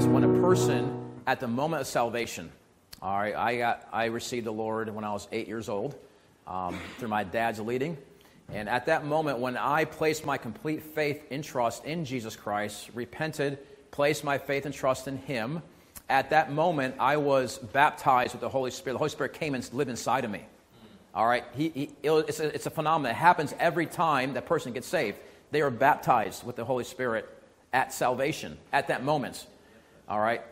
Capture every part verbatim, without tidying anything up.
this. When a person, at the moment of salvation, all right, I got, I received the Lord when I was eight years old um, through my dad's leading. And at that moment, when I placed my complete faith and trust in Jesus Christ, repented, placed my faith and trust in Him, at that moment, I was baptized with the Holy Spirit. The Holy Spirit came and lived inside of me. All right? He, he, it's, a, it's a phenomenon. It happens every time that person gets saved. They are baptized with the Holy Spirit at salvation, at that moment. All right?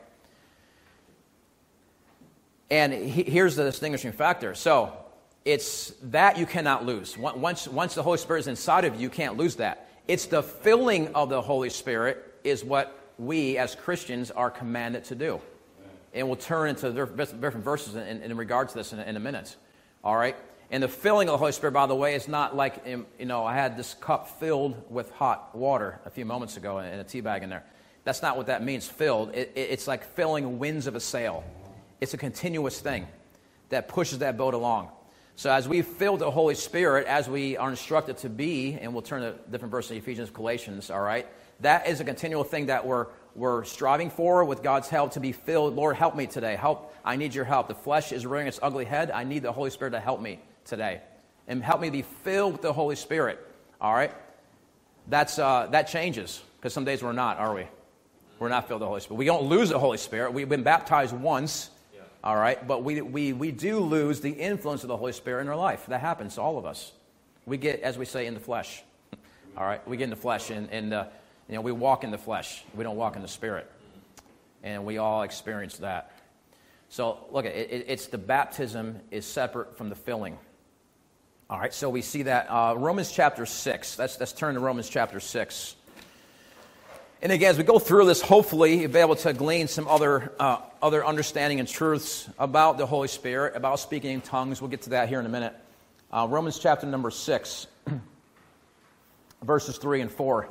And he, here's the distinguishing factor. So, it's that you cannot lose. Once, once the Holy Spirit is inside of you, you can't lose that. It's the filling of the Holy Spirit is what we as Christians are commanded to do. And we'll turn into different verses in, in regard to this in, in a minute. All right? And the filling of the Holy Spirit, by the way, is not like, you know, I had this cup filled with hot water a few moments ago and a tea bag in there. That's not what that means, filled. It, it, it's like filling winds of a sail. It's a continuous thing that pushes that boat along. So as we fill the Holy Spirit, as we are instructed to be, and we'll turn to different verses in Ephesians, Galatians, all right? That is a continual thing that we're we're striving for with God's help to be filled. Lord, help me today. Help. I need your help. The flesh is rearing its ugly head. I need the Holy Spirit to help me today. And help me be filled with the Holy Spirit, all right? That's uh, that changes, because some days we're not, are we? We're not filled with the Holy Spirit. We don't lose the Holy Spirit. We've been baptized once. All right, but we, we we do lose the influence of the Holy Spirit in our life. That happens to all of us. We get, as we say, in the flesh. All right, we get in the flesh, and, and uh, you know, we walk in the flesh. We don't walk in the Spirit, and we all experience that. So, look, it, it, it's the baptism is separate from the filling. All right, so we see that uh, Romans chapter six. Let's let's turn to Romans chapter six. And again, as we go through this, hopefully you'll be able to glean some other uh, other understanding and truths about the Holy Spirit, about speaking in tongues. We'll get to that here in a minute. Uh, Romans chapter number six, verses three and four.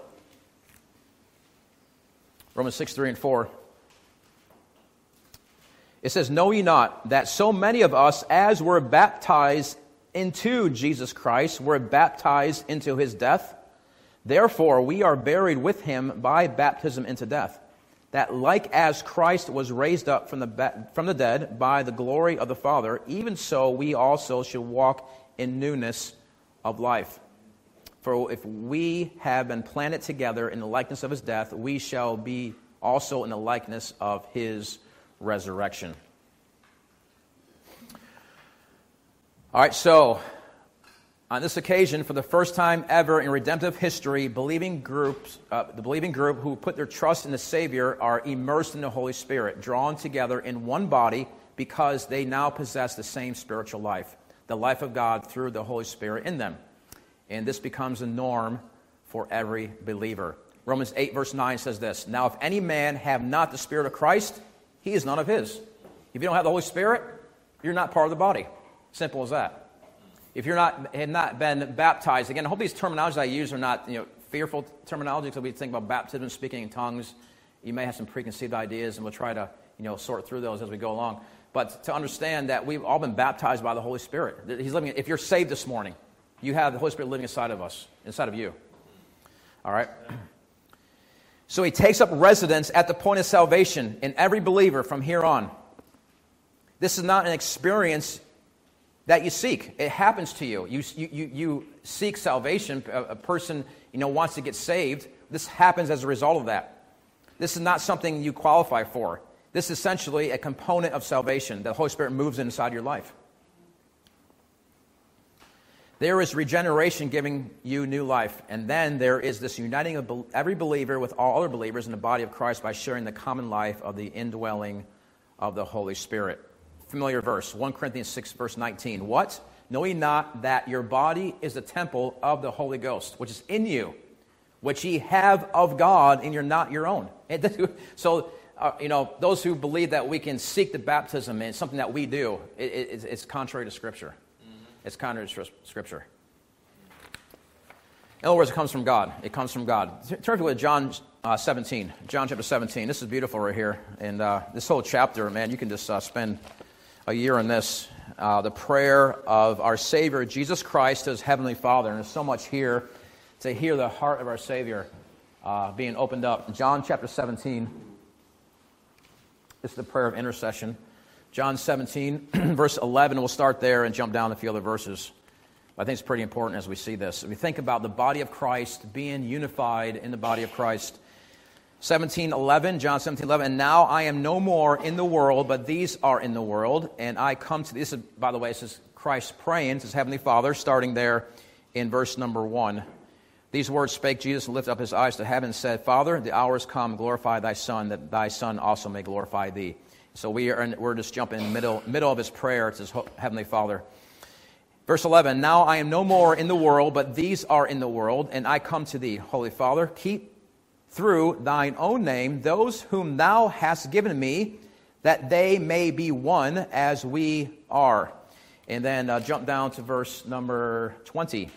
Romans six, three and four. It says, "Know ye not that so many of us as were baptized into Jesus Christ were baptized into His death? Therefore, we are buried with Him by baptism into death, that like as Christ was raised up from the ba- from the dead by the glory of the Father, even so we also should walk in newness of life. For if we have been planted together in the likeness of His death, we shall be also in the likeness of His resurrection." All right, so on this occasion, for the first time ever in redemptive history, believing groups, uh, the believing group who put their trust in the Savior are immersed in the Holy Spirit, drawn together in one body because they now possess the same spiritual life, the life of God through the Holy Spirit in them. And this becomes a norm for every believer. Romans eight verse nine says this, "Now if any man have not the Spirit of Christ, he is none of His." If you don't have the Holy Spirit, you're not part of the body. Simple as that. If you're not have not been baptized, again, I hope these terminologies I use are not, you know, fearful terminology, because we think about baptism, speaking in tongues. You may have some preconceived ideas, and we'll try to, you know, sort through those as we go along. But to understand that we've all been baptized by the Holy Spirit. He's living. If you're saved this morning, you have the Holy Spirit living inside of us, inside of you. All right? So He takes up residence at the point of salvation in every believer from here on. This is not an experience that you seek. It happens to you. You you you seek salvation. A, a person, you know, wants to get saved. This happens as a result of that. This is not something you qualify for. This is essentially a component of salvation. The Holy Spirit moves inside your life. There is regeneration giving you new life. And then there is this uniting of every believer with all other believers in the body of Christ by sharing the common life of the indwelling of the Holy Spirit. Familiar verse, First Corinthians six, verse nineteen. "What? Know ye not that your body is the temple of the Holy Ghost, which is in you, which ye have of God, and you're not your own." So, uh, you know, those who believe that we can seek the baptism and it's something that we do, it, it, it's contrary to Scripture. Mm-hmm. It's contrary to Scripture. In other words, it comes from God. It comes from God. Turn to John uh, seventeen. John chapter seventeen. This is beautiful right here. And uh, this whole chapter, man, you can just uh, spend a year on this. Uh, the prayer of our Savior, Jesus Christ, to His Heavenly Father. And there's so much here to hear the heart of our Savior uh, being opened up. John chapter seventeen. It's the prayer of intercession. John seventeen, verse eleven, we'll start there and jump down a few other verses. I think it's pretty important as we see this. If we think about the body of Christ being unified in the body of Christ. seventeen eleven, John seventeen eleven, and now I am no more in the world, but these are in the world, and I come to this. Is, by the way, this is Christ praying to his heavenly Father, starting there in verse number one. These words spake Jesus and lifted up his eyes to heaven and said, Father, the hour is come, glorify thy Son, that thy Son also may glorify thee. So we are in, we're just jumping in the middle, middle of his prayer to his heavenly Father. Verse eleven, now I am no more in the world, but these are in the world, and I come to thee, Holy Father. Keep through thine own name those whom thou hast given me, that they may be one as we are. And then uh, jump down to verse number twenty.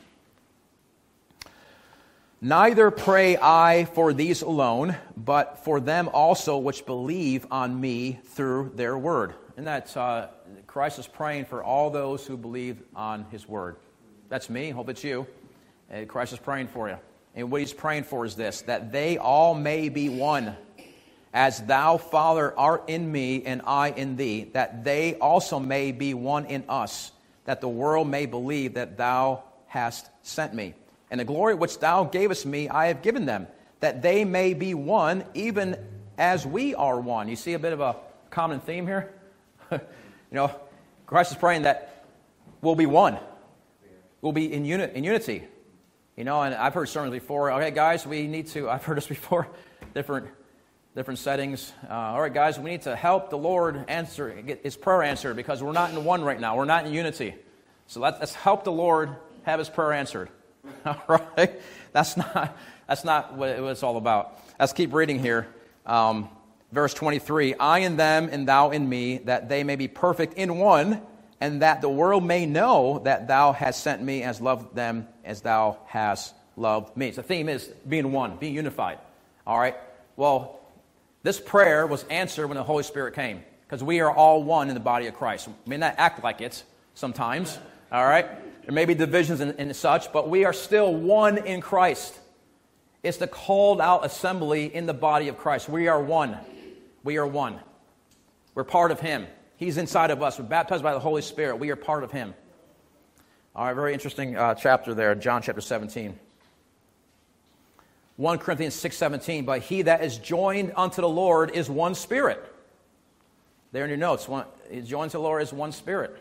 Neither pray I for these alone, but for them also which believe on me through their word. And that's, uh, Christ is praying for all those who believe on his word. That's me, hope it's you. And Christ is praying for you. And what he's praying for is this, that they all may be one, as thou, Father, art in me and I in thee, that they also may be one in us, that the world may believe that thou hast sent me. And the glory which thou gavest me, I have given them, that they may be one, even as we are one. You see a bit of a common theme here? you know, Christ is praying that we'll be one. We'll be in, uni- in unity. You know, and I've heard sermons before. Okay, guys, we need to, I've heard this before, different different settings. Uh, all right, guys, we need to help the Lord answer, get his prayer answered, because we're not in one right now. We're not in unity. So let's, let's help the Lord have his prayer answered. All right? That's not, that's not what it's all about. Let's keep reading here. Um, verse twenty-three, I in them and thou in me, that they may be perfect in one, and that the world may know that thou hast sent me, as loved them as thou hast loved me. So the theme is being one, being unified. All right? Well, this prayer was answered when the Holy Spirit came, because we are all one in the body of Christ. We may not act like it sometimes. All right? There may be divisions and, and such, but we are still one in Christ. It's the called out assembly in the body of Christ. We are one. We are one. We're part of him. He's inside of us. We're baptized by the Holy Spirit. We are part of him. All right, very interesting uh, chapter there, John chapter seventeen. First Corinthians six seventeen, but he that is joined unto the Lord is one spirit. There in your notes, one, joined to the Lord is one spirit.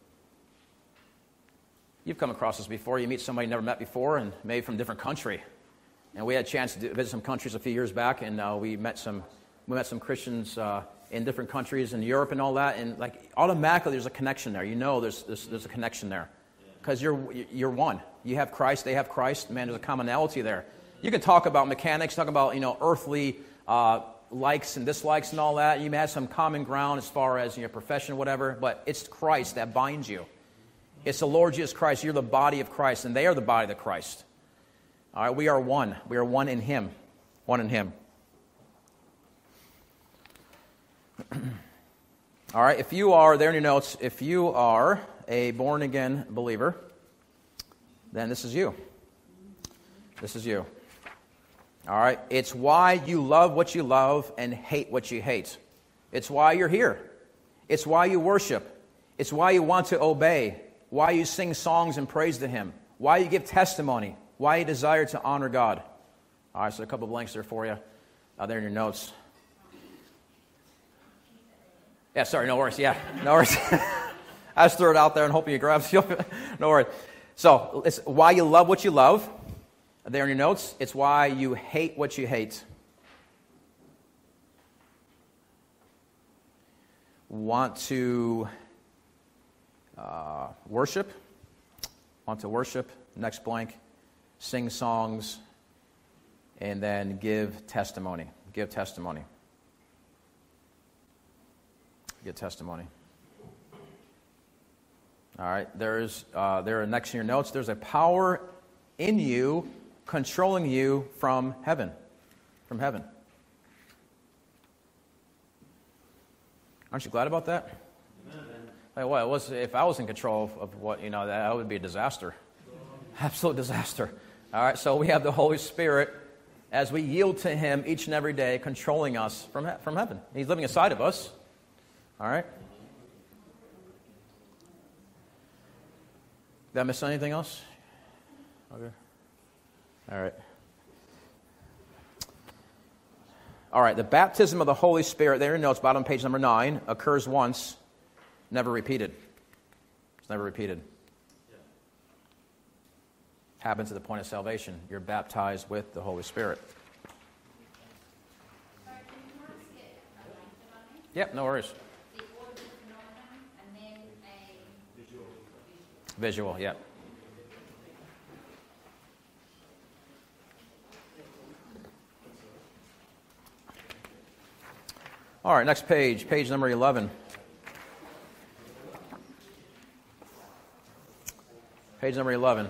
You've come across this before. You meet somebody you never met before, and maybe from a different country. And we had a chance to do, visit some countries a few years back, and uh, we met some we met some Christians uh, in different countries in Europe and all that. And like automatically, there's a connection there. You know, there's there's, there's a connection there because you're you're one. You have Christ. They have Christ. Man, there's a commonality there. You can talk about mechanics, talk about you know earthly uh, likes and dislikes and all that. You may have some common ground as far as your profession, whatever. But it's Christ that binds you. It's the Lord Jesus Christ. You're the body of Christ, and they are the body of Christ. All right, we are one. We are one in him. One in him. All right, if you are, there in your notes, if you are a born-again believer, then this is you. This is you. All right, it's why you love what you love and hate what you hate. It's why you're here. It's why you worship. It's why you want to obey. Why you sing songs and praise to him. Why you give testimony. Why you desire to honor God. All right, so a couple of blanks there for you. Uh, there in your notes. Yeah, sorry, no worries. Yeah, no worries. I just threw it out there and hoping you grab it. No worries. So, it's why you love what you love. There in your notes. It's why you hate what you hate. Want to uh, worship. Want to worship. Next blank. Sing songs. And then give testimony. Give testimony. Give testimony. All right. There's uh, there next in your notes. There's a power in you, controlling you from heaven. From heaven. Aren't you glad about that? Amen. Like, what, it was, if I was in control of, of what, you know, that, that would be a disaster. Absolute disaster. All right, so we have the Holy Spirit, as we yield to Him each and every day, controlling us from, he- from heaven. He's living inside of us. All right? Did I miss anything else? Okay. All right. All right, the baptism of the Holy Spirit, there in your notes, bottom page number nine, occurs once, never repeated. It's never repeated. Yeah. Happens at the point of salvation. You're baptized with the Holy Spirit. Sorry, can you not skip a length on this? Yep, no worries. The order phenomenon and then a visual. Visual, yeah. All right, next page, page number eleven. Page number eleven.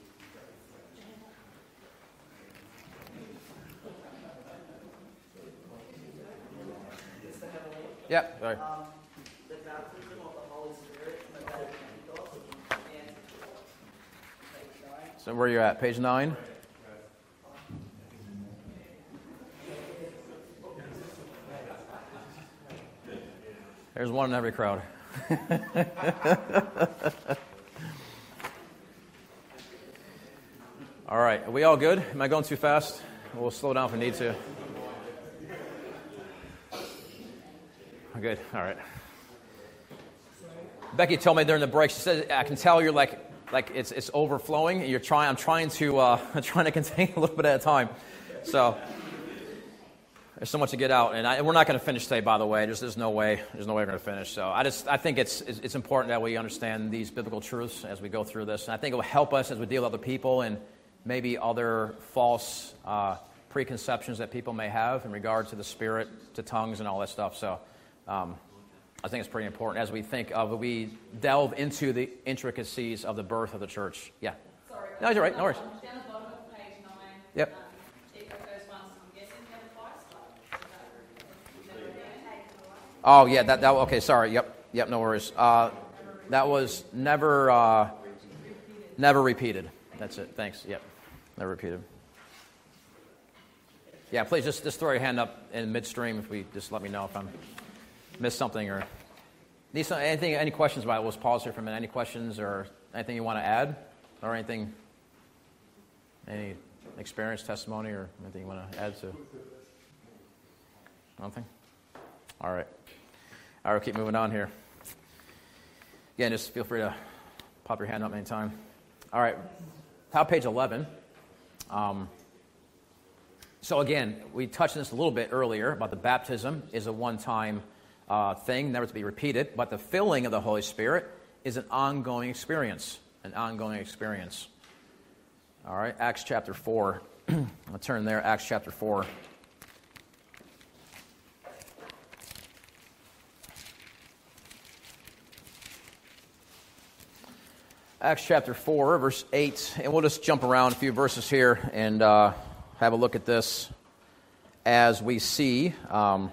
Yep, sorry. Um, the baptism of the Holy Spirit and the baptism of the Ghost and page nine. So where you're at, page nine? There's one in every crowd. All right, are we all good? Am I going too fast? We'll slow down if we need to. Good, all right. Becky told me during the break, she said, I can tell you're like, like it's it's overflowing. You're trying, I'm trying to, uh, I'm trying to contain a little bit at a time. So, there's so much to get out, and, I, and we're not going to finish today, by the way. There's, there's no way. There's no way we're going to finish. So I just I think it's, it's it's important that we understand these biblical truths as we go through this, and I think it will help us as we deal with other people and maybe other false uh, preconceptions that people may have in regard to the Spirit, to tongues, and all that stuff. So um, I think it's pretty important as we think of we delve into the intricacies of the birth of the church. Yeah. Sorry. No, you're right. No worries. Down the bottom of page nine. Yep. Um, it goes once. I'm guessing never twice. Like, is that never again? Oh, yeah, that, that, okay, sorry, yep, yep, no worries. Uh, that was never, uh, never repeated. That's it, thanks, yep, never repeated. Yeah, please just, just throw your hand up in midstream if we, just let me know if I'm missed something or need some, anything, any questions about it. We'll just pause here for a minute. Any questions or anything you want to add or anything, any experience, testimony, or anything you want to add to? Nothing? All right. All right, we'll keep moving on here. Again, just feel free to pop your hand up anytime. All right, top page eleven. Um, so again, we touched on this a little bit earlier about the baptism is a one-time uh, thing, never to be repeated, but the filling of the Holy Spirit is an ongoing experience, an ongoing experience. All right, Acts chapter four. I'll turn there, Acts chapter four. Acts chapter four, verse eight, and we'll just jump around a few verses here and uh, have a look at this as we see um,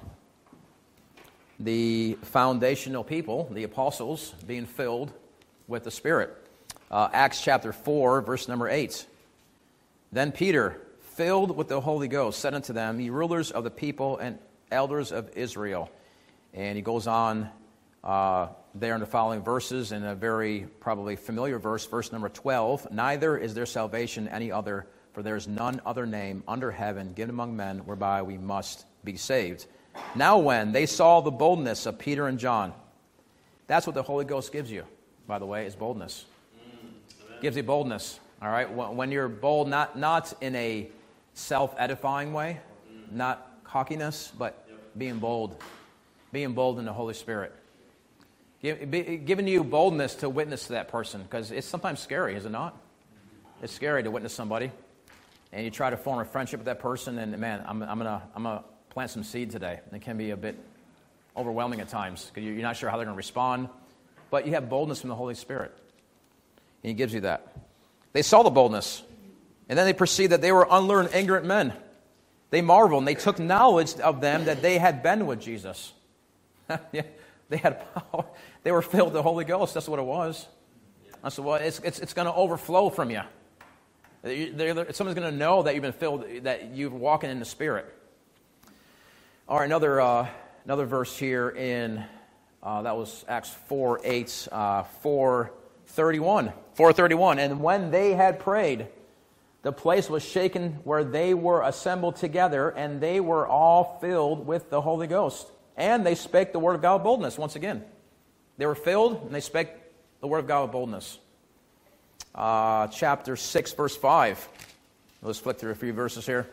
the foundational people, the apostles, being filled with the Spirit. Uh, Acts chapter four, verse number eight. Then Peter, filled with the Holy Ghost, said unto them, Ye rulers of the people and elders of Israel. And he goes on uh, there in the following verses in a very probably familiar verse, verse number twelve. Neither is there salvation any other, for there is none other name under heaven given among men whereby we must be saved. Now when they saw the boldness of Peter and John, that's what the Holy Ghost gives you, by the way, is boldness. Mm, gives you boldness, all right? When you're bold, not, not in a self-edifying way, mm. not cockiness, but yep. being bold. Being bold in the Holy Spirit. Give, be, giving you boldness to witness to that person, because it's sometimes scary, is it not? It's scary to witness somebody, and you try to form a friendship with that person, and man, I'm, I'm gonna I'm gonna plant some seed today. It can be a bit overwhelming at times because you're not sure how they're going to respond, but you have boldness from the Holy Spirit, and He gives you that. They saw the boldness, and then they perceived that they were unlearned, ignorant men. They marveled, and they took knowledge of them that they had been with Jesus. Yeah, they had power. They were filled with the Holy Ghost. That's what it was. I said, well, it's it's, it's going to overflow from you. They're, they're, someone's going to know that you've been filled, that you're walking in the Spirit. All right, another uh, another verse here in, uh, that was Acts four eight, uh, four thirty-one. four thirty-one, and when they had prayed, the place was shaken where they were assembled together, and they were all filled with the Holy Ghost. And they spake the word of God with boldness, once again. They were filled, and they spake the word of God with boldness. Uh, chapter six, verse five. Let's flip through a few verses here.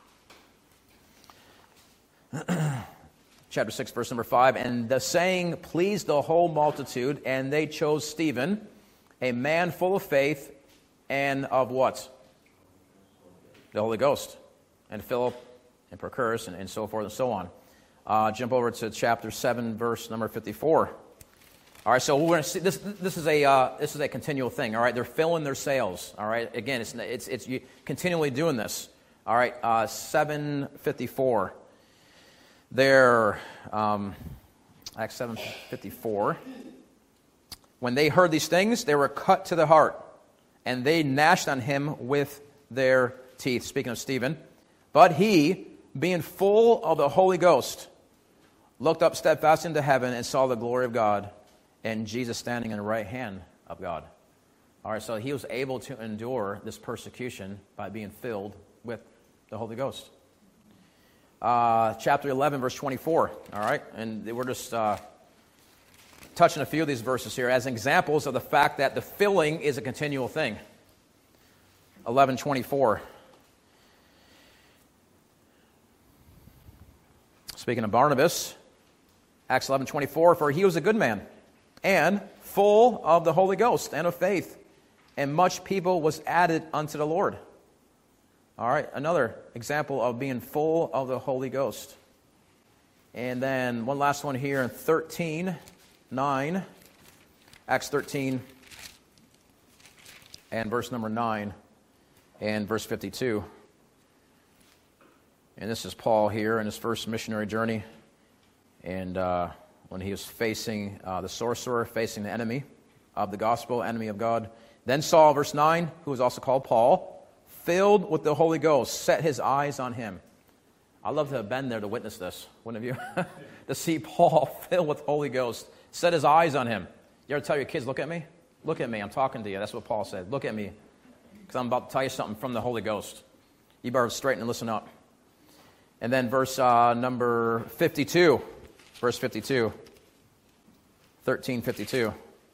Chapter six, verse number five. And the saying pleased the whole multitude, and they chose Stephen, a man full of faith, and of what? The Holy Ghost. And Philip, and Prochorus, and, and so forth and so on. Uh, jump over to chapter seven, verse number fifty-four. All right, so we're going to see this. This is a uh, this is a continual thing. All right, they're filling their sails. All right, again, it's it's it's you continually doing this. All right, uh, seven fifty-four. There, um, Acts seven fifty-four. When they heard these things, they were cut to the heart, and they gnashed on him with their teeth. Speaking of Stephen, but he, being full of the Holy Ghost, looked up steadfast into heaven and saw the glory of God, and Jesus standing in the right hand of God. All right, so he was able to endure this persecution by being filled with the Holy Ghost. Uh, chapter eleven, verse twenty-four. All right, and we're just uh, touching a few of these verses here as examples of the fact that the filling is a continual thing. eleven twenty-four. Speaking of Barnabas, Acts eleven twenty-four, for he was a good man, and full of the Holy Ghost and of faith, and much people was added unto the Lord. All right, another example of being full of the Holy Ghost. And then one last one here in thirteen nine, Acts thirteen, and verse number nine, and verse fifty-two. And this is Paul here in his first missionary journey, and uh, when he was facing uh, the sorcerer, facing the enemy of the gospel, enemy of God. Then Saul, verse nine, who was also called Paul, filled with the Holy Ghost, set his eyes on him. I'd love to have been there to witness this, wouldn't you? To see Paul filled with Holy Ghost, set his eyes on him. You ever tell your kids, look at me? Look at me, I'm talking to you. That's what Paul said. Look at me, because I'm about to tell you something from the Holy Ghost. You better straighten and listen up. And then verse uh, number fifty-two. Verse fifty-two. thirteen fifty-two.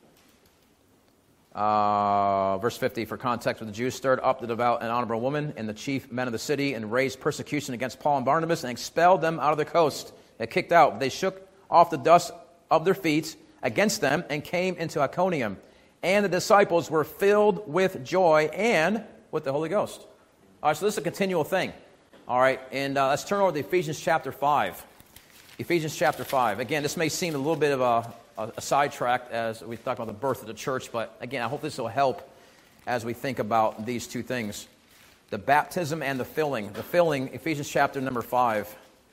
Uh, verse fifty, for context, with the Jews stirred up the devout and honorable woman and the chief men of the city and raised persecution against Paul and Barnabas and expelled them out of the coast. They kicked out. They shook off the dust of their feet against them and came into Iconium. And the disciples were filled with joy and with the Holy Ghost. All right, so this is a continual thing. All right, and uh, let's turn over to Ephesians chapter five. Ephesians chapter five. Again, this may seem a little bit of a A, a sidetrack as we talk about the birth of the church, but again, I hope this will help as we think about these two things. The baptism and the filling. The filling, Ephesians chapter number five.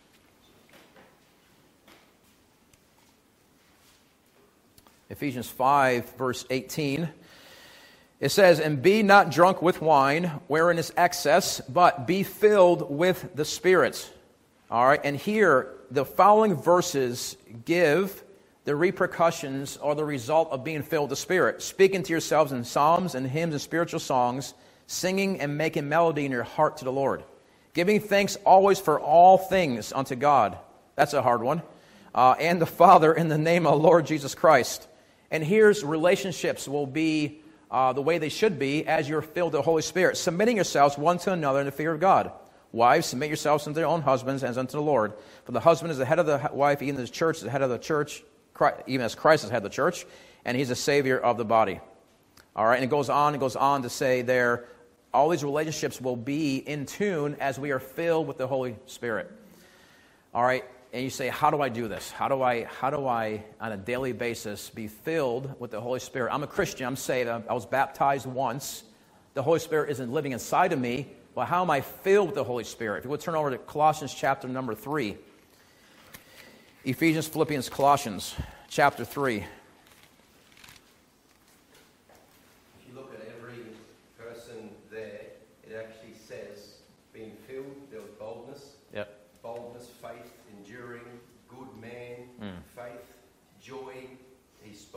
Ephesians five, verse eighteen. It says, and be not drunk with wine, wherein is excess, but be filled with the Spirit. All right, and here, the following verses give the repercussions or the result of being filled with the Spirit. Speaking to yourselves in psalms and hymns and spiritual songs, singing and making melody in your heart to the Lord. Giving thanks always for all things unto God. That's a hard one. Uh, and the Father in the name of Lord Jesus Christ. And here's relationships will be uh, the way they should be as you're filled with the Holy Spirit. Submitting yourselves one to another in the fear of God. Wives, submit yourselves unto their own husbands as unto the Lord. For the husband is the head of the wife, even the church is the head of the church, even as Christ has had the church, and he's the Savior of the body. All right, and it goes on, it goes on to say there, all these relationships will be in tune as we are filled with the Holy Spirit. All right, and you say, how do I do this? How do I, how do I, on a daily basis, be filled with the Holy Spirit? I'm a Christian, I'm saved, I was baptized once. The Holy Spirit isn't living inside of me. Well, how am I filled with the Holy Spirit? If you would turn over to Colossians chapter number three. Ephesians, Philippians, Colossians, chapter three. If you look at every person there,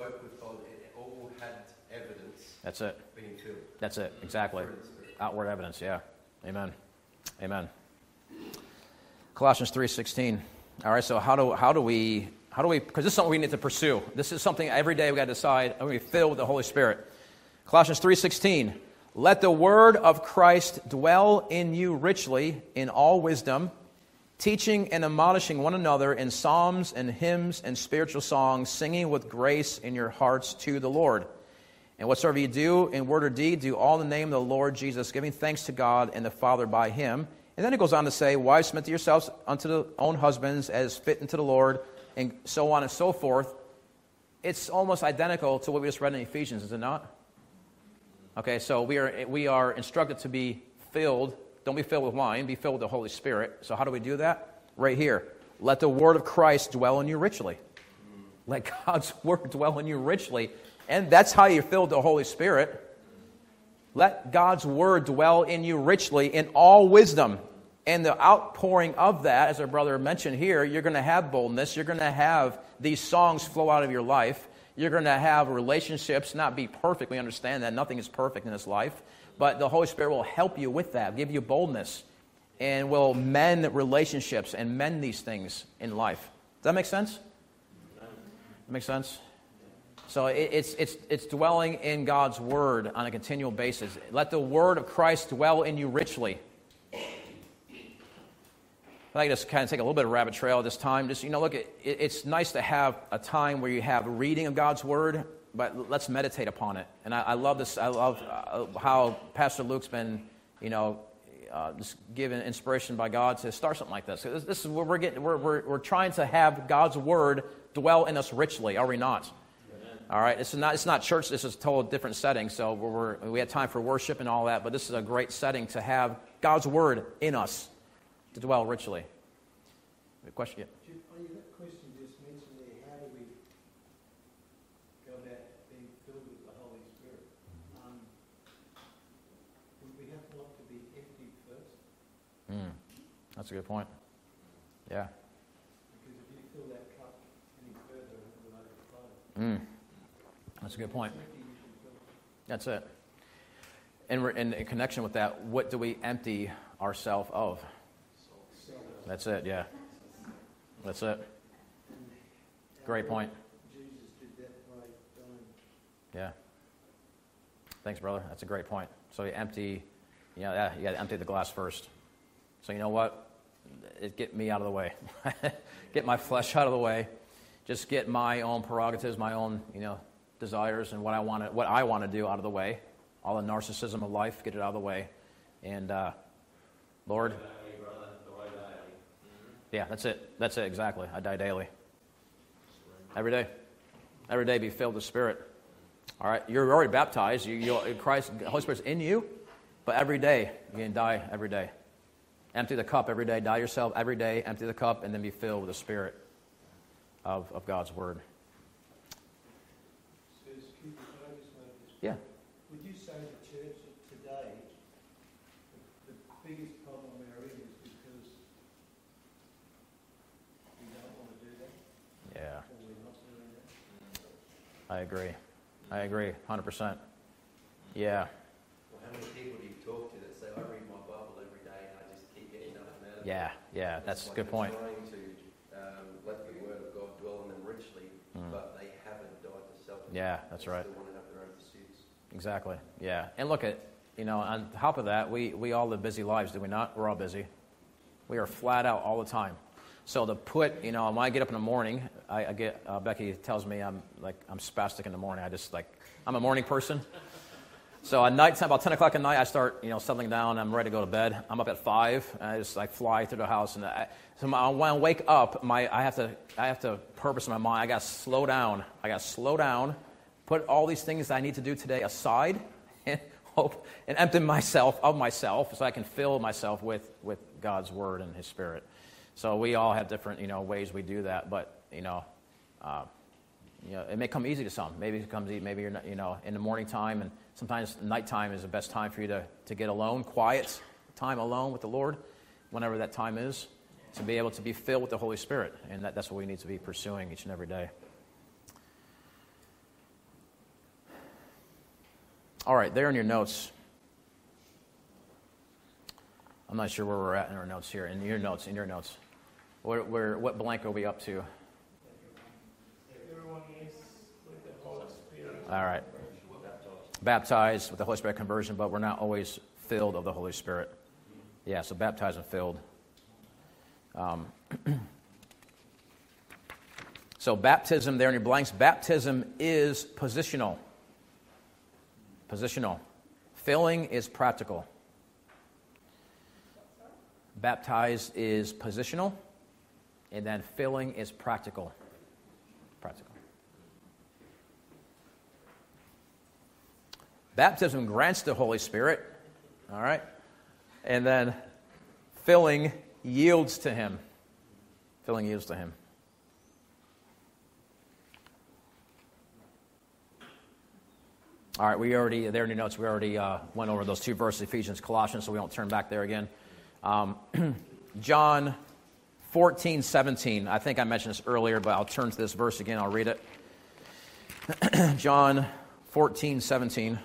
spoke with God, it all had evidence. That's it. Being filled. That's it. Exactly. Outward evidence. Yeah. Amen. Amen. Colossians three sixteen. All right. So how do how do we how do we? Because this is something we need to pursue. This is something every day we got to decide. Are we filled with the Holy Spirit? Colossians three sixteen. Let the word of Christ dwell in you richly in all wisdom, teaching and admonishing one another in psalms and hymns and spiritual songs, singing with grace in your hearts to the Lord. And whatsoever you do in word or deed, do all in the name of the Lord Jesus, giving thanks to God and the Father by him. And then it goes on to say, wives, submit to yourselves unto the own husbands as fit unto the Lord, and so on and so forth. It's almost identical to what we just read in Ephesians, is it not? Okay, so we are we are instructed to be filled. Don't be filled with wine, be filled with the Holy Spirit. So how do we do that? Right here. Let the word of Christ dwell in you richly. Let God's word dwell in you richly. And that's how you fill the Holy Spirit. Let God's word dwell in you richly in all wisdom. And the outpouring of that, as our brother mentioned here, you're going to have boldness. You're going to have these songs flow out of your life. You're going to have relationships not be perfect. We understand that. Nothing is perfect in this life. But the Holy Spirit will help you with that, give you boldness, and will mend relationships and mend these things in life. Does that make sense? That make sense? So it, it's, it's, it's dwelling in God's word on a continual basis. Let the word of Christ dwell in you richly. I'd like to just kind of take a little bit of rabbit trail this time. Just, you know, look, it, it's nice to have a time where you have reading of God's word, but let's meditate upon it. And I, I love this. I love uh, how Pastor Luke's been, you know, uh, just given inspiration by God to start something like this. This, this is where we're getting. We're, we're we're trying to have God's word dwell in us richly. Are we not? Amen. All right. It's not. It's not church. This is a total different setting. So we're, we're we had time for worship and all that, but this is a great setting to have God's word in us to dwell richly. A question? Yeah. On your question just mentioned there, how do we go about being filled with the Holy Spirit? Um, would we have to want to be empty first? Mm, that's a good point. Yeah. Because if you fill that cup any further, it will overflow. Mm, that's a good point. That's it. And we're in connection with that, what do we empty ourselves of? That's it, yeah. That's it. Great point. Jesus did that by dying. Yeah. Thanks, brother. That's a great point. So you empty, you know, yeah, you got to empty the glass first. So you know what? It get me out of the way. Get my flesh out of the way. Just get my own prerogatives, my own, you know, desires, and what I want to, what I want to do out of the way. All the narcissism of life, get it out of the way. And uh, Lord. Yeah, that's it. That's it, exactly. I die daily. Every day. Every day be filled with the Spirit. All right? You're already baptized. You, you, Christ, the Holy Spirit's in you. But every day, you can die every day. Empty the cup every day. Die yourself every day. Empty the cup and then be filled with the Spirit of, of God's Word. So, excuse me, can I just make this? Yeah. Would you say the church today, the, the biggest problem we're in is because we don't want to do that? Yeah. Or we're not doing that? I agree. I agree, one hundred percent. Yeah. Well, how many people do you talk to that say, I read my Bible every day and I just keep getting nothing out of it? Yeah, yeah, that's a good point. They're trying to um, let the Word of God dwell in them richly, mm. but they haven't died to self. Yeah, that's they right. Still want to have their own pursuits. Exactly, yeah. And look at, you know, on top of that, we, we all live busy lives, do we not? We're all busy. We are flat out all the time. So to put, you know, when I get up in the morning, I, I get, uh, Becky tells me I'm like, I'm spastic in the morning. I just like, I'm a morning person. So at night time, about ten o'clock at night, I start, you know, settling down. I'm ready to go to bed. I'm up at five, and I just like fly through the house. And I, so my, when I wake up, my I have to I have to purpose in my mind. I got to slow down. I got to slow down, put all these things that I need to do today aside, and hope and empty myself of myself, so I can fill myself with with God's Word and His Spirit. So we all have different, you know, ways we do that, but you know. Uh, You know, it may come easy to some. Maybe it comes easy. Maybe you're not, you know, in the morning time, and sometimes nighttime is the best time for you to, to get alone, quiet time alone with the Lord, whenever that time is, to be able to be filled with the Holy Spirit. And that, that's what we need to be pursuing each and every day. All right, there in your notes. I'm not sure where we're at in our notes here. In your notes, in your notes. Where, where, what blank are we up to? Everyone is with the Holy Spirit. All right. Baptized with the Holy Spirit conversion, but we're not always filled of the Holy Spirit. Yeah, so baptized and filled. Um, so baptism, there in your blanks, baptism is positional. Positional. Filling is practical. Baptized is positional, and then filling is practical. Practical. Baptism grants the Holy Spirit, all right? And then filling yields to Him. Filling yields to Him. All right, we already, there in your notes, we already uh, went over those two verses, Ephesians, Colossians, so we won't turn back there again. Um, John fourteen seventeen. I think I mentioned this earlier, but I'll turn to this verse again. I'll read it. John fourteen seventeen.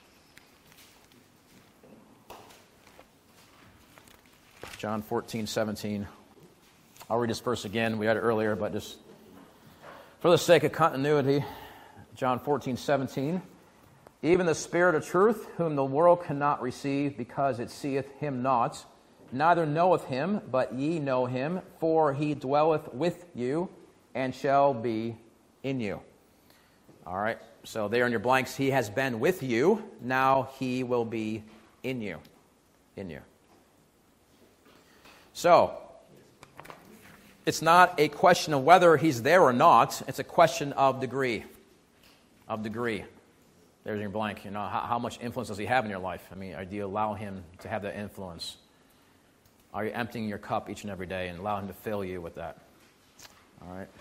John fourteen seventeen. I'll read this verse again. We had it earlier, but just for the sake of continuity, John fourteen seventeen. Even the Spirit of truth, whom the world cannot receive, because it seeth him not, neither knoweth him, but ye know him, for he dwelleth with you, and shall be in you. All right, so there in your blanks, he has been with you, now he will be in you. In you. So, it's not a question of whether he's there or not, it's a question of degree. Of degree. There's your blank. You know, how, how much influence does he have in your life? I mean, do you allow him to have that influence? Are you emptying your cup each and every day and allow him to fill you with that? All right.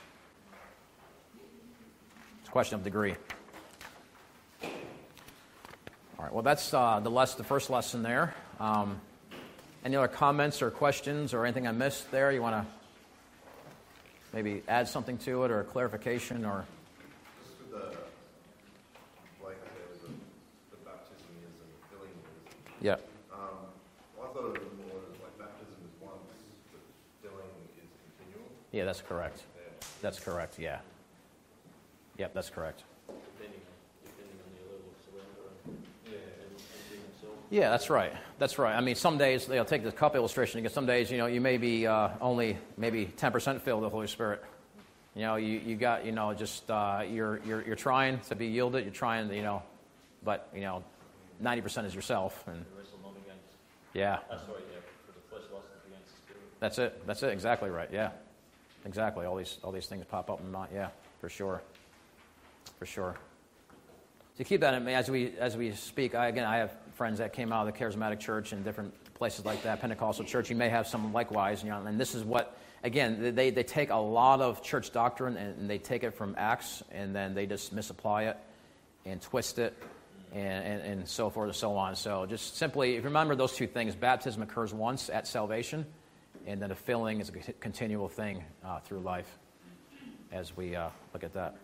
It's a question of degree. All right. Well, that's uh, the less the first lesson there. Um, any other comments or questions or anything I missed there? You want to maybe add something to it or a clarification or? Just with the, like there was a, the baptism is and filling is. Yeah. Um, well, I thought it was more like baptism is once, but filling is continual. Yeah, that's correct. Yeah. That's correct, yeah. Yep, that's correct. Depending on, depending on your level of surrender and, yeah, and, and being himself. Yeah, that's right. That's right. I mean, some days, they'll take the cup illustration again. Some days, you know, you may be uh, only maybe ten percent filled with the Holy Spirit. You know, you, you got, you know, just, uh, you're, you're, you're trying to be yielded. You're trying to, you know, but, you know, ninety percent is yourself. And The wrestle not against, yeah, oh, sorry, yeah, for the flesh lust against the spirit. that's it. That's it. Exactly right. Yeah, exactly. All these, all these things pop up in mind. Yeah, for sure. For sure. So keep that in mind as we as we speak. I, again, I have friends that came out of the charismatic church and different places like that, Pentecostal church. You may have some likewise, you know. And this is what, again, they they take a lot of church doctrine and they take it from Acts and then they just misapply it and twist it and, and, and so forth and so on. So just simply remember those two things. Baptism occurs once at salvation, and then a filling is a continual thing uh, through life as we uh, look at that.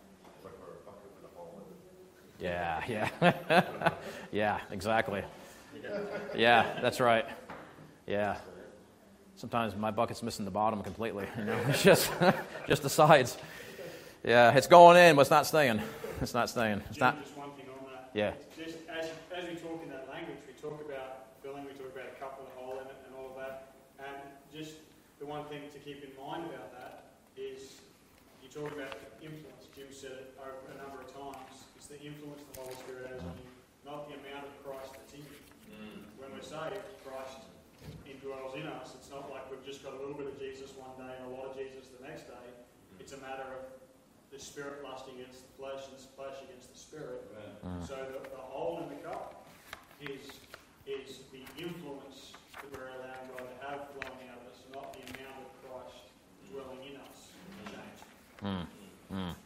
Yeah, yeah. Yeah, exactly. Yeah, that's right. Yeah. Sometimes my bucket's missing the bottom completely, you know. It's just just the sides. Yeah, it's going in, but it's not staying. It's not staying. It's not. Just one thing on that. Yeah. Just as, as we talk in that language, we talk about filling, we talk about a cup with a hole in it and all of that. And just the one thing to keep in mind about that is you talk about influence. Jim said it over a number of times. It's the influence the Holy Spirit has on you, not the amount of Christ that's in you. Mm. When we're saved, Christ indwells in us. It's not like we've just got a little bit of Jesus one day and a lot of Jesus the next day. Mm. It's a matter of the Spirit lusting against the flesh and the flesh against the Spirit. Mm. So the, the hole in the cup is, is the influence that we're allowing God to have flowing out of us, not the amount of Christ dwelling in us change. Mm. Mm.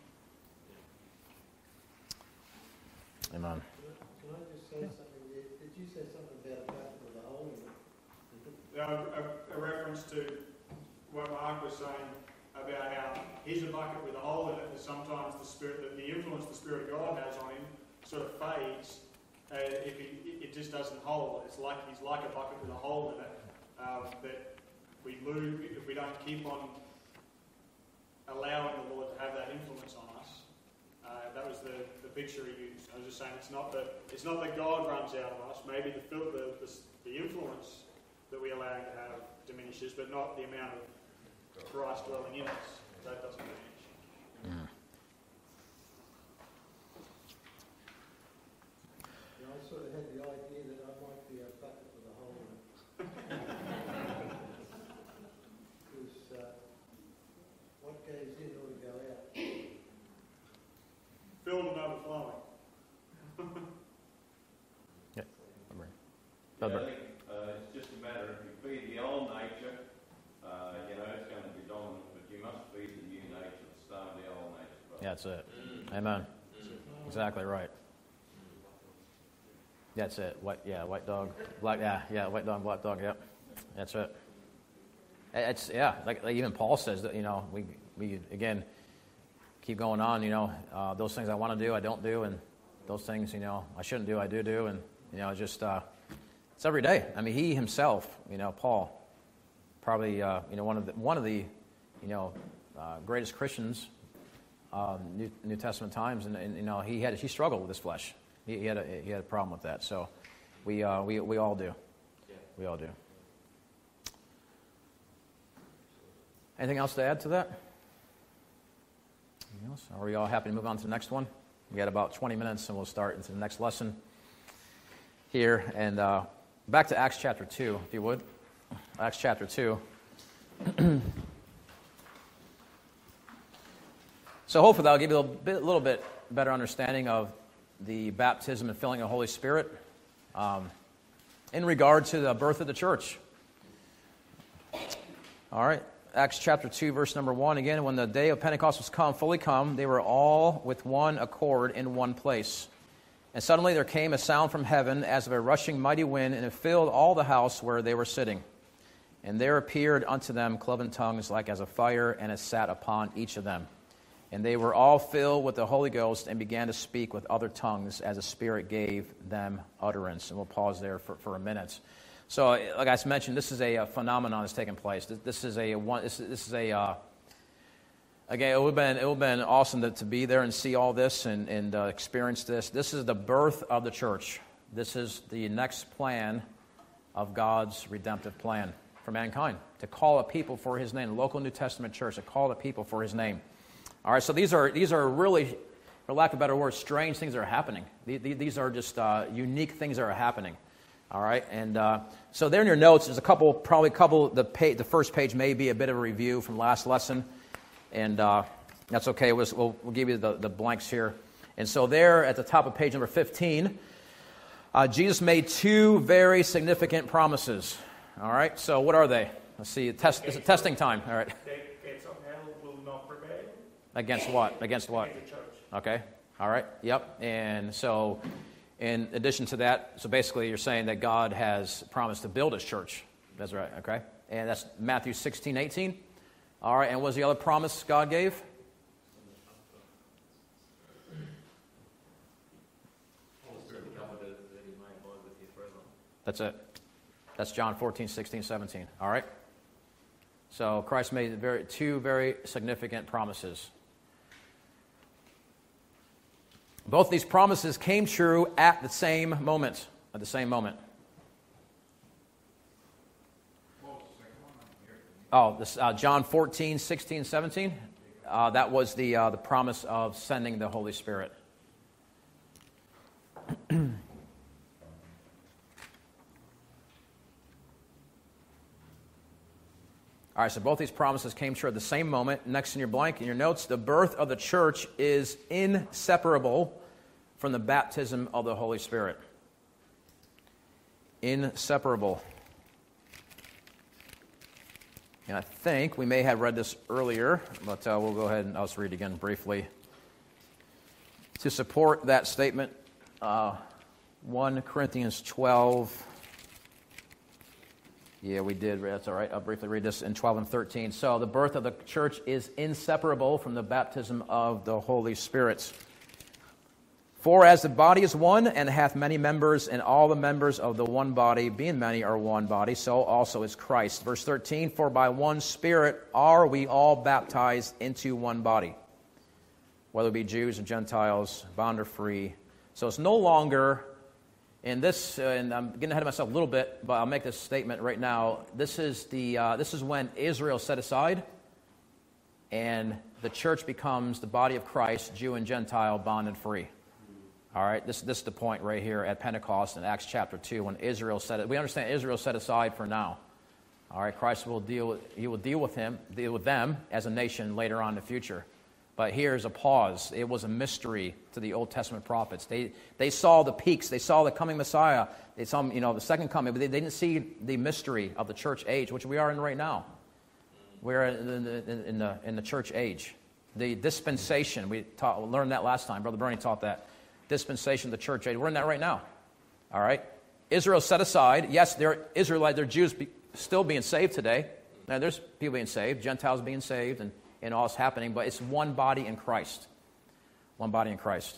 Amen. Can I just say something? Did you say something about a bucket with a hole in it? Uh, a, a reference to what Mark was saying about how he's a bucket with a hole in it, and sometimes the spirit, the, the influence the Spirit of God has on him sort of fades uh, if he, it just doesn't hold. It's like he's like a bucket with a hole in it. Um, that we lose if we don't keep on allowing the Lord to have that influence on us. Uh, that was the, the picture he used. I was just saying it's not that it's not that God runs out of us. Maybe the the, the, the influence that we allow him to have diminishes, but not the amount of Christ dwelling in us. That doesn't diminish. Mm. Yeah, I sort of had the idea that I might be a bucket with a hole in it. Because uh, what goes in ought to go out. Filled and overflowing. Yeah. Yeah, I think uh, it's just a matter of you feed the old nature, uh, you know, it's going to be dominant, but you must feed the new nature to starve the old nature. Brother. Yeah, that's it. Amen. Exactly right. That's it. White, yeah, white dog, black. Yeah, yeah, white dog, black dog. Yep, that's it. It's yeah, like, like even Paul says that, you know, we we again keep going on. You know, uh, those things I want to do, I don't do, and those things, you know, I shouldn't do, I do do, and you know, just uh, it's every day. I mean, he himself, you know, Paul, probably uh, you know one of the one of the you know uh, greatest Christians, um, New, New Testament times, and, and you know he had he struggled with his flesh. He, he had a he had a problem with that. So we uh, we we all do. Yeah. We all do. Anything else to add to that? Anything else? Are we all happy to move on to the next one? We got about twenty minutes, and we'll start into the next lesson here. And uh, back to Acts chapter two, if you would. Acts chapter two. So hopefully that'll give you a little bit, little bit better understanding of the baptism and filling of the Holy Spirit um, in regard to the birth of the church. All right. Acts chapter two, verse number one. Again, when the day of Pentecost was come, fully come, they were all with one accord in one place. And suddenly there came a sound from heaven as of a rushing mighty wind, and it filled all the house where they were sitting. And there appeared unto them cloven tongues like as a fire, and it sat upon each of them. And they were all filled with the Holy Ghost and began to speak with other tongues as the Spirit gave them utterance. And we'll pause there for, for a minute. So, like I mentioned, this is a, a phenomenon that's taking place. This, this is a one. This, this is a uh, again. It would have been it would have been awesome to, to be there and see all this and and uh, experience this. This is the birth of the church. This is the next plan of God's redemptive plan for mankind, to call a people for His name. The local New Testament church, to call a people for His name. All right. So these are these are really, for lack of a better word, strange things that are happening. These are just uh, unique things that are happening. All right, and uh, so there in your notes, there's a couple, probably a couple, the page, the first page may be a bit of a review from last lesson, and uh, that's okay, we'll, we'll, we'll give you the, the blanks here. And so there at the top of page number fifteen, uh, Jesus made two very significant promises. All right, so what are they? Let's see, test, it's a testing time. All right. The gates of hell will not prevail. Against what? Against what? Against the church. Okay, all right, yep, and so... In addition to that, so basically you're saying that God has promised to build His church. That's right, okay? And that's Matthew sixteen, eighteen. All right, and what was the other promise God gave? That's it. That's John fourteen, sixteen, seventeen. All right? So Christ made very, two very significant promises. Both these promises came true at the same moment. At the same moment. Oh, this, uh, John fourteen, sixteen, seventeen. Uh, that was the uh, the promise of sending the Holy Spirit. All right, so both these promises came true at the same moment. Next in your blank, in your notes, the birth of the church is inseparable from the baptism of the Holy Spirit. Inseparable. And I think we may have read this earlier, but uh, we'll go ahead and I'll just read it again briefly. To support that statement, uh, First Corinthians twelve... Yeah, we did. That's all right. I'll briefly read this in twelve and thirteen. So the birth of the church is inseparable from the baptism of the Holy Spirit. For as the body is one, and hath many members, and all the members of the one body, being many, are one body, so also is Christ. Verse thirteen, for by one Spirit are we all baptized into one body, whether it be Jews or Gentiles, bond or free. So it's no longer, in this, uh, and I'm getting ahead of myself a little bit, but I'll make this statement right now. This is the uh, this is when Israel is set aside, and the church becomes the body of Christ, Jew and Gentile, bond and free. All right, this, this is the point right here at Pentecost in Acts chapter two, when Israel set it. We understand Israel set aside for now. All right, Christ will deal with, he will deal with him, deal with them as a nation later on in the future. But here's a pause. It was a mystery to the Old Testament prophets. They they saw the peaks. They saw the coming Messiah. They saw, you know, the second coming, but they, they didn't see the mystery of the church age, which we are in right now. We're in the in, in the in the church age, the dispensation. We taught, learned that last time. Brother Bernie taught that. Dispensation of the church age. We're in that right now. All right? Israel set aside. Yes, they're Israelites, they're Jews be, still being saved today. Now, there's people being saved, Gentiles being saved, and, and all is happening, but it's one body in Christ. One body in Christ.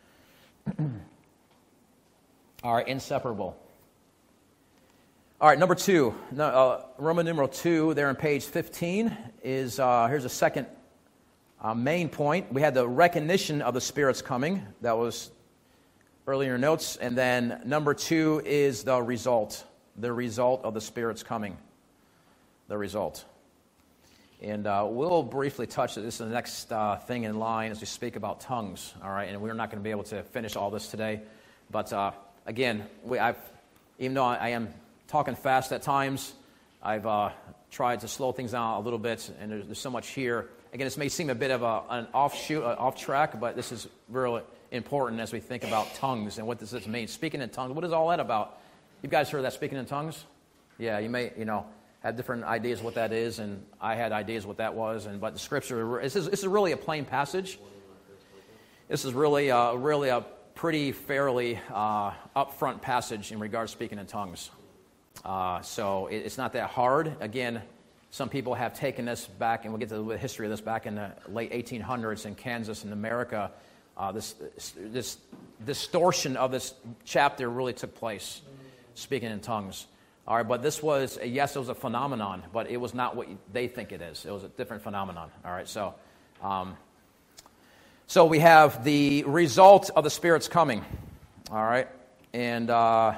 All right, inseparable. All right, number two. No, uh, Roman numeral two, there on page fifteen, is, uh, here's a second uh, main point. We had the recognition of the Spirit's coming. That was earlier notes. And then number two is the result. The result of the Spirit's coming. The result. And uh, we'll briefly touch this. This is the next uh, thing in line as we speak about tongues. All right, and we're not going to be able to finish all this today. But uh, again, we, I've, even though I am talking fast at times, I've uh, tried to slow things down a little bit, and there's, there's so much here. Again, this may seem a bit of a, an offshoot, uh, off track, but this is really important as we think about tongues and what does this mean. Speaking in tongues, what is all that about? You guys heard that, speaking in tongues? Yeah, you may, you know, have different ideas what that is, and I had ideas what that was. And but the Scripture, this is, this is really a plain passage. This is really, uh, really a pretty fairly uh, upfront passage in regards to speaking in tongues. Uh, so it, it's not that hard. Again, some people have taken this back, and we'll get to the history of this, back in the late eighteen hundreds in Kansas and America. Uh, this, this distortion of this chapter really took place, speaking in tongues. All right, but this was, yes, it was a phenomenon, but it was not what they think it is. It was a different phenomenon. All right, so um, so we have the result of the Spirit's coming. All right, and uh,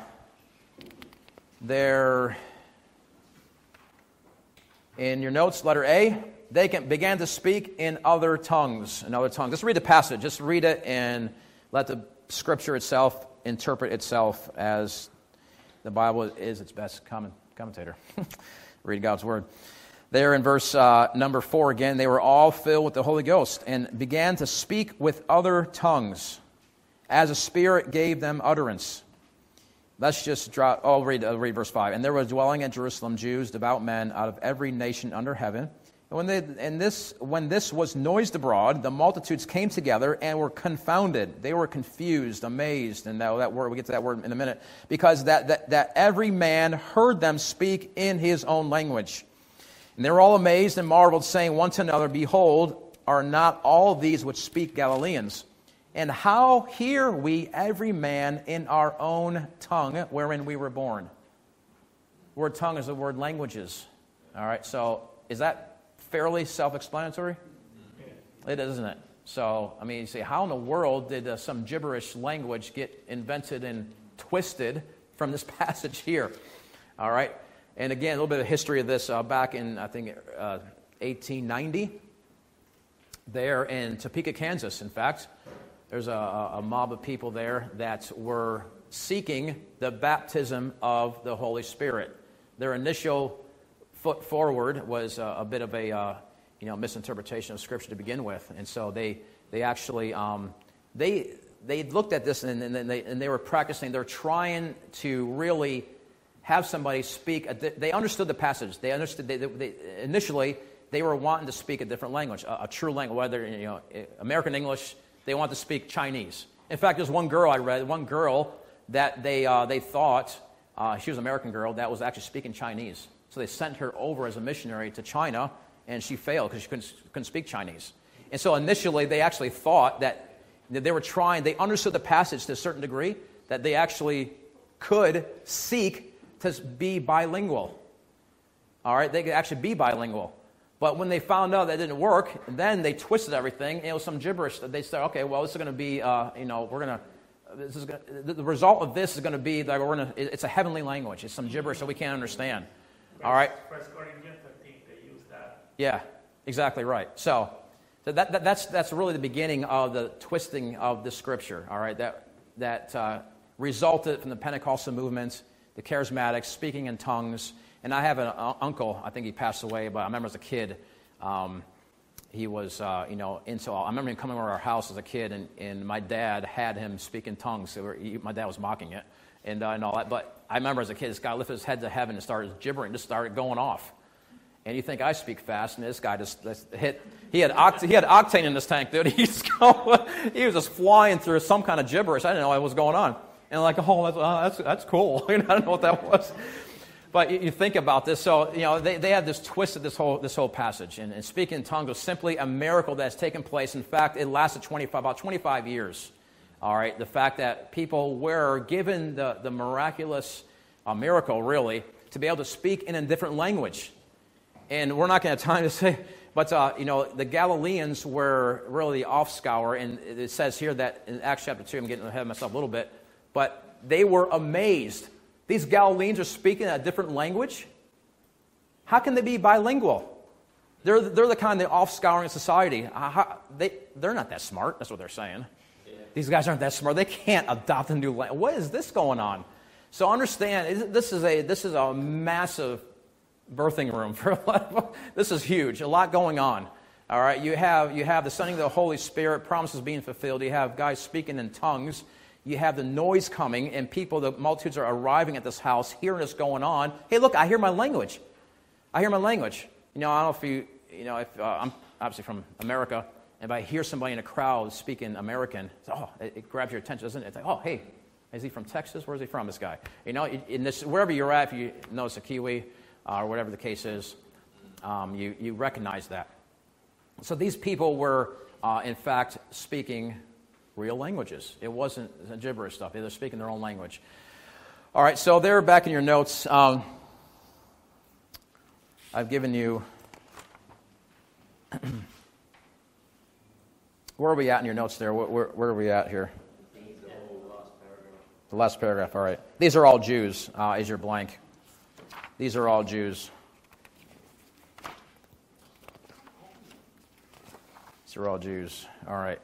there, in your notes, letter A, they can, began to speak in other tongues. In other tongues. Just read the passage. Just read it and let the Scripture itself interpret itself as the Bible is its best comment, commentator. Read God's Word. There in verse uh, number four again, they were all filled with the Holy Ghost and began to speak with other tongues as the Spirit gave them utterance. Let's just drop, oh, read, uh, read verse five. And there were dwelling at Jerusalem Jews, devout men out of every nation under heaven. And when, they, and this, when this was noised abroad, the multitudes came together and were confounded. They were confused, amazed, and that, that word, we'll get to that word in a minute, because that, that, that every man heard them speak in his own language. And they were all amazed and marveled, saying one to another, Behold, are not all these which speak Galileans? And how hear we every man in our own tongue wherein we were born? The word tongue is the word languages. All right, so is that fairly self-explanatory? It is, isn't it? So, I mean, you say, how in the world did uh, some gibberish language get invented and twisted from this passage here? All right. And again, a little bit of history of this uh, back in, I think, uh, eighteen ninety. There in Topeka, Kansas, in fact, there's a, a mob of people there that were seeking the baptism of the Holy Spirit. Their initial foot forward was uh, a bit of a uh, you know misinterpretation of Scripture to begin with, and so they they actually um, they they looked at this and, and they and they were practicing. They're trying to really have somebody speak. A di- they understood the passage. They understood. They, they, initially, they were wanting to speak a different language, a, a true language, whether you know American English. They wanted to speak Chinese. In fact, there's one girl I read. One girl that they uh, they thought uh, she was an American girl that was actually speaking Chinese. So they sent her over as a missionary to China, and she failed because she couldn't, couldn't speak Chinese. And so initially they actually thought that They were trying, they understood the passage to a certain degree that they actually could seek to be bilingual. All right, they could actually be bilingual. But when they found out that didn't work, then they twisted everything. And it was some gibberish that they said, okay, well, this is going to be, uh, you know, we're going to, this is gonna, the, the result of this is going to be that we're going to, it's a heavenly language. It's some gibberish that we can't understand. All right? First Corinthians thirteen, they use that. Yeah, exactly right. So, so that, that, that's that's really the beginning of the twisting of the Scripture, all right, that, that uh, resulted from the Pentecostal movement, the Charismatics, speaking in tongues. And I have an uh, uncle, I think he passed away, but I remember as a kid, um, he was, uh, you know, into all. I remember him coming over our house as a kid, and, and my dad had him speak in tongues. So he, my dad was mocking it and, uh, and all that. But I remember as a kid, this guy lifted his head to heaven and started gibbering, just started going off. And you think I speak fast, and this guy just, just hit, he had, oct- he had octane in this tank, dude. He's going, he was just flying through some kind of gibberish. I didn't know what was going on. And like, oh, that's, uh, that's, that's cool. I don't know what that was. But you, you think about this. So, you know, they, they had this twist of this whole, this whole passage. And, and speaking in tongues was simply a miracle that's taken place. In fact, it lasted twenty-five, about twenty-five years. All right, the fact that people were given the, the miraculous uh, miracle, really, to be able to speak in a different language. And we're not going to have time to say, but, uh, you know, the Galileans were really the offscour. And it says here that in Acts chapter two, I'm getting ahead of myself a little bit, but they were amazed. These Galileans are speaking a different language. How can they be bilingual? They're, they're the kind of offscouring society. How, they, they're not that smart. That's what they're saying. Yeah. These guys aren't that smart. They can't adopt a new language. What is this going on? So understand, this is a, this is a massive birthing room for a lot of, this is huge. A lot going on. All right, you have, you have the sending of the Holy Spirit, promises being fulfilled. You have guys speaking in tongues. You have the noise coming, and people, the multitudes are arriving at this house, hearing this going on. Hey, look, I hear my language. I hear my language. You know, I don't know if you, you know, if uh, I'm obviously from America, and if I hear somebody in a crowd speaking American, oh, it, it grabs your attention, doesn't it? It's like, oh, hey, is he from Texas? Where's he from, this guy? You know, in this, wherever you're at, if you notice a Kiwi uh, or whatever the case is, um, you, you recognize that. So these people were, uh, in fact, speaking real languages. It wasn't gibberish stuff. They were speaking their own language. All right, so there back in your notes, um, I've given you, where are we at in your notes there? Where, where, where are we at here? The last paragraph, all right. These are all Jews, uh, is your blank. These are all Jews. These are all Jews, all right.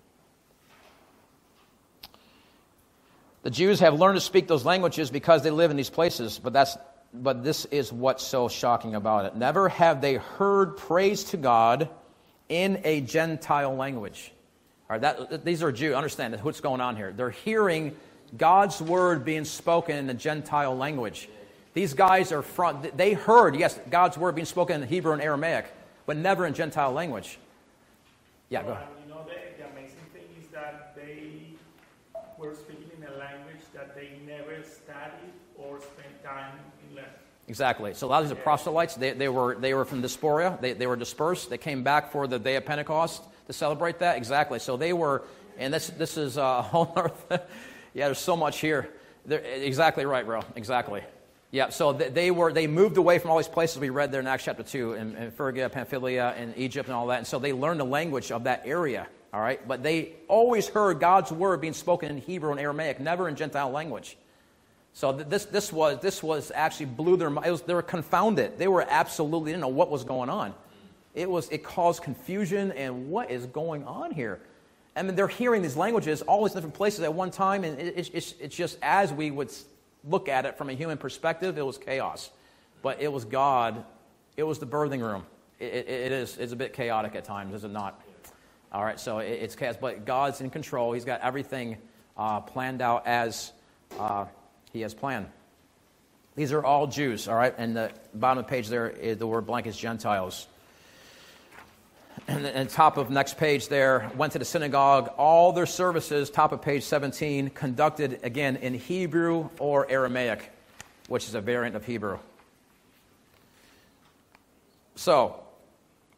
The Jews have learned to speak those languages because they live in these places, but that's but this is what's so shocking about it. Never have they heard praise to God in a Gentile language. All right, that, these are Jews. Understand what's going on here. They're hearing God's word being spoken in a Gentile language. These guys are from, they heard, yes, God's word being spoken in Hebrew and Aramaic, but never in Gentile language. Yeah, go ahead. You know, the, the amazing thing is that they were speaking in a language that they never studied or spent time in learning. Exactly. So a lot of these are proselytes. They, they were they were from diaspora. They they were dispersed. They came back for the day of Pentecost to celebrate that. Exactly. So they were, and this this is a whole other. Yeah, there's so much here. They're, exactly right, bro. Exactly. Yeah. So they, they were they moved away from all these places we read there in Acts chapter two, in, in Phrygia, Pamphylia, and Egypt, and all that. And so they learned the language of that area. All right, but they always heard God's word being spoken in Hebrew and Aramaic, never in Gentile language. So this this was this was actually blew their mind. They were confounded. They were absolutely didn't know what was going on. It was it caused confusion and what is going on here? I mean, they're hearing these languages all these different places at one time, and it, it, it's it's just as we would look at it from a human perspective, it was chaos. But it was God. It was the birthing room. It, it, it is it's a bit chaotic at times, is it not? All right, so it, it's chaos, but God's in control. He's got everything uh, planned out as uh, He has planned. These are all Jews, all right? And the bottom of the page there, is the word blank is Gentiles. And the top of next page there, went to the synagogue. All their services, top of page seventeen, conducted, again, in Hebrew or Aramaic, which is a variant of Hebrew. So,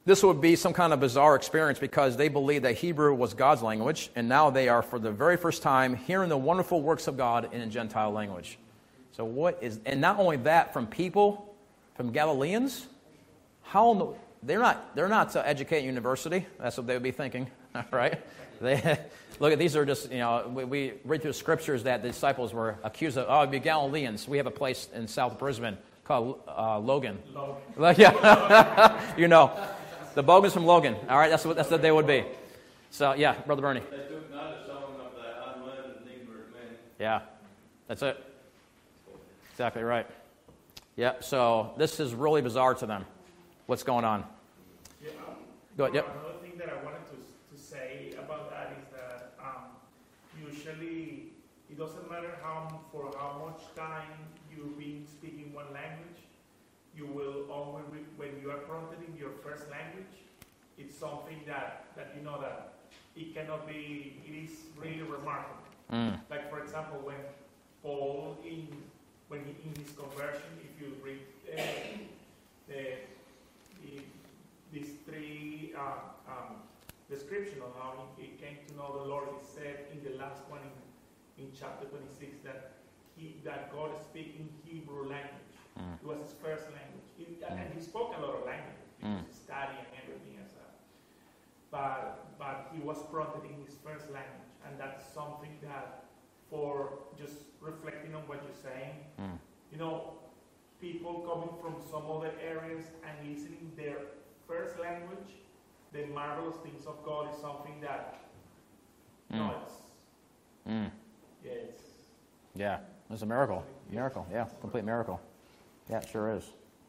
this would be some kind of bizarre experience because they believed that Hebrew was God's language, and now they are, for the very first time, hearing the wonderful works of God in a Gentile language. So what is, and not only that, from people, from Galileans, how in the, they're not, they're not uh, educated in university. That's what they would be thinking, right? They, look at these are just, you know, we, we read through the scriptures that the disciples were accused of, oh, it'd be Galileans. We have a place in South Brisbane called uh, Logan. Logan. Yeah, you know, the Bogans from Logan. All right, that's what that's what they would be. So yeah, Brother Bernie. They took notice of them of the unlearned and ignorant men. Yeah, that's it. Exactly right. Yeah, so this is really bizarre to them. What's going on? Yeah, um, Go ahead. Yep. Another thing that I wanted to, to say about that is that um, usually it doesn't matter how for how much time you've been speaking one language, you will always, when you are prompted in your first language, it's something that, that you know that it cannot be, it is really remarkable. Mm. Like for example, when Paul in when he, in his conversion, if you read uh, the, the these three uh, um, description of how he, he came to know the Lord, he said in the last one in, in chapter twenty-six that he that God speak in Hebrew language. Mm. It was his first language, he, mm. and he spoke a lot of languages because Mm. he studied and everything as that. But but he was prompted in his first language, and that's something that, for just reflecting on what you're saying, Mm. you know, people coming from some other areas and listening their first language, the marvelous things of God is something that, Mm. no, it's, Mm. yeah, it's, Yeah, it's a miracle. Miracle, yeah, complete miracle. Yeah, it sure is.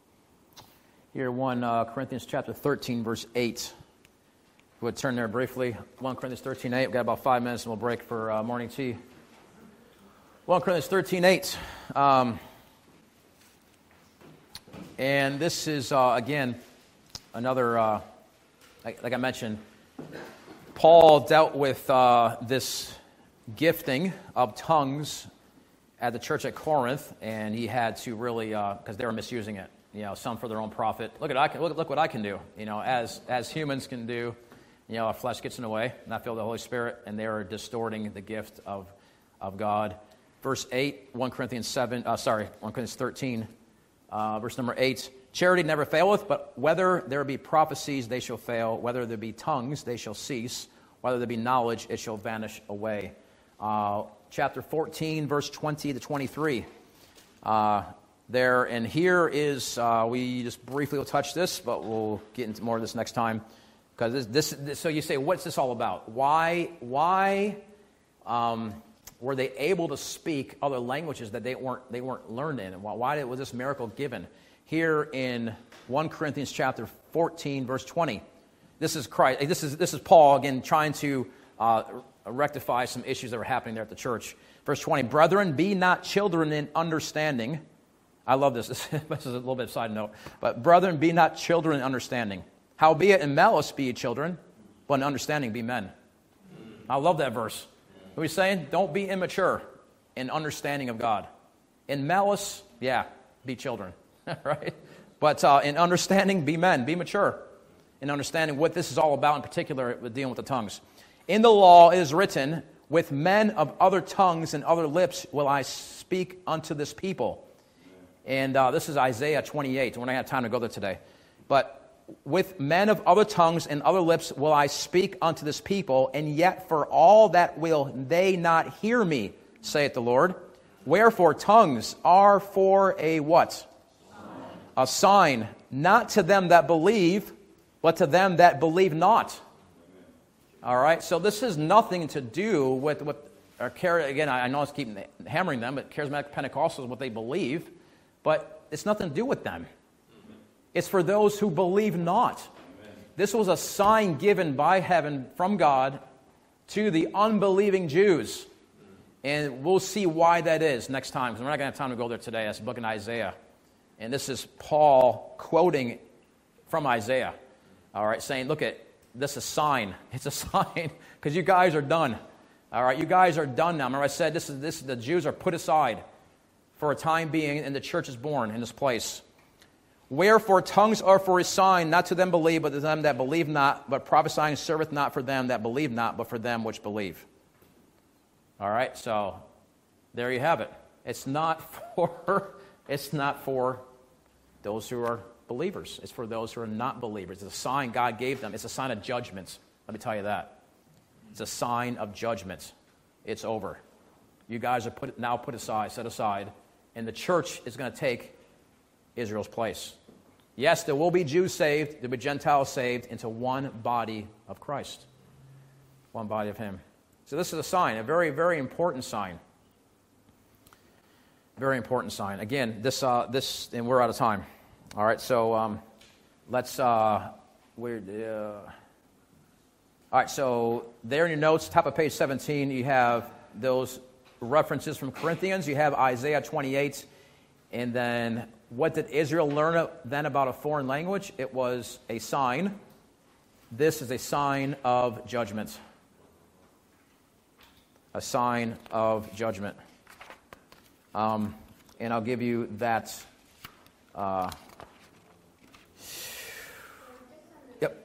Here, First uh, Corinthians chapter thirteen, verse eight. We would turn there briefly. First Corinthians thirteen, eight. We've got about five minutes and we'll break for uh, morning tea. First Corinthians thirteen, eight. Um, and this is, uh, again, another, uh, like, like I mentioned, Paul dealt with uh, this gifting of tongues at the church at Corinth, and he had to really, because uh, they were misusing it, you know, some for their own profit. Look at I can, look, look what I can do, you know, as as humans can do. You know, our flesh gets in the way, not filled with the Holy Spirit, and they are distorting the gift of of God. Verse eight, First Corinthians seven, uh, sorry, First Corinthians thirteen, uh, verse number eight. Charity never faileth, but whether there be prophecies, they shall fail. Whether there be tongues, they shall cease. Whether there be knowledge, it shall vanish away. Uh, chapter fourteen, verse twenty to twenty-three. Uh, there, and here is, uh, we just briefly will touch this, but we'll get into more of this next time. Because this, this, this, so you say, what's this all about? Why, why um, were they able to speak other languages that they weren't they weren't learned in? And why, why was this miracle given? Here in First Corinthians chapter fourteen, verse twenty. This is Christ. This is this is Paul again trying to uh, rectify some issues that were happening there at the church. Verse twenty. Brethren, be not children in understanding. I love this. This is a little bit of a side note. But brethren, be not children in understanding. Howbeit in malice be ye children, but in understanding be men. I love that verse. What he's saying? Don't be immature in understanding of God. In malice, yeah, be children, right? But uh, in understanding, be men, be mature. In understanding what this is all about, in particular, with dealing with the tongues. In the law it is written, with men of other tongues and other lips will I speak unto this people. And uh, this is Isaiah twenty-eight. We're not going to have time to go there today. But with men of other tongues and other lips will I speak unto this people, and yet for all that will they not hear me, saith the Lord. Wherefore tongues are for a what? Sign. A sign, not to them that believe, but to them that believe not. All right, so this has nothing to do with what, or again, I know I keep hammering them, but charismatic Pentecostals, what they believe, but it's nothing to do with them. It's for those who believe not. This was a sign given by heaven from God to the unbelieving Jews. And we'll see why that is next time, because we're not going to have time to go there today. That's the book in Isaiah. And this is Paul quoting from Isaiah. All right, saying, look at this is a sign. It's a sign because you guys are done. All right, you guys are done now. Remember I said this is this the Jews are put aside for a time being, and the church is born in this place. Wherefore tongues are for a sign, not to them believe, but to them that believe not. But prophesying serveth not for them that believe not, but for them which believe. All right, so there you have it. It's not for, it's not for those who are believers. It's for those who are not believers. It's a sign God gave them. It's a sign of judgment. Let me tell you that. It's a sign of judgment. It's over. You guys are put, now put aside, set aside, and the church is going to take Israel's place. Yes, there will be Jews saved, there will be Gentiles saved into one body of Christ. One body of Him. So this is a sign, a very, very important sign. Very important sign. Again, this, uh, this, and we're out of time. All right, so um, let's, uh, we're, uh, all right, so there in your notes, top of page seventeen, you have those references from Corinthians. You have Isaiah twenty-eight, and then what did Israel learn then about a foreign language? It was a sign. This is a sign of judgment. A sign of judgment. Um, and I'll give you that. Uh, yep.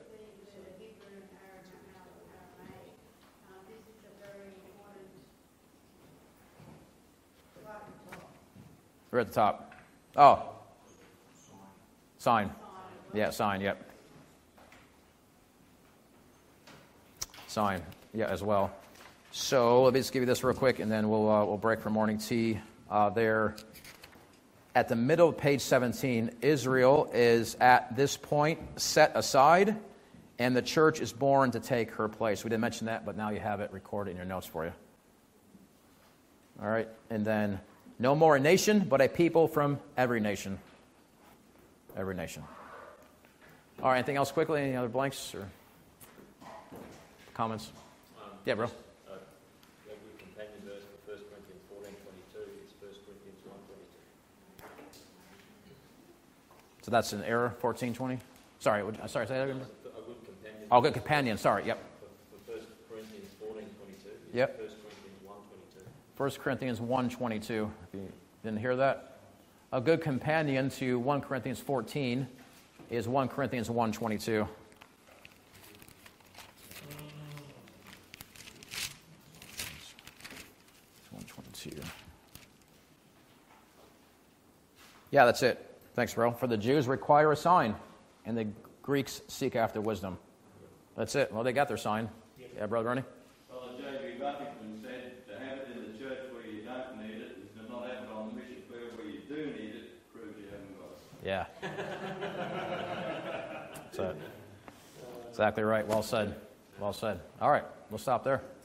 We're at the top. Oh. Sign. Yeah, sign, yep. Sign, yeah, as well. So let me just give you this real quick, and then we'll uh, we'll break for morning tea. Uh, there, at the middle of page seventeen, Israel is at this point set aside, and the church is born to take her place. We didn't mention that, but now you have it recorded in your notes for you. All right, and then no more a nation, but a people from every nation. Every nation. All right, anything else quickly? Any other blanks or comments? Um, yeah, bro. Uh, a good companion verse for First Corinthians fourteen twenty-two is First Corinthians one twenty-two. So that's an error, fourteen twenty? Sorry, would, sorry, say that again. A good companion. Oh, good companion, sorry, yep. For, for First Corinthians fourteen twenty-two is Yep. First Corinthians one twenty-two. First Corinthians one twenty-two. If you didn't hear that. A good companion to First Corinthians fourteen is First Corinthians one twenty-two. one twenty-two. Yeah, that's it. Thanks, bro. For the Jews require a sign, and the Greeks seek after wisdom. That's it. Well, they got their sign. Yeah, Brother Ernie? Well, J B Buffington said to have it in the church where you don't need it is to not have it on the mission field where you do need it, proves you haven't got it. Yeah. That's it. Exactly right. Well said. Well said. All right. We'll stop there.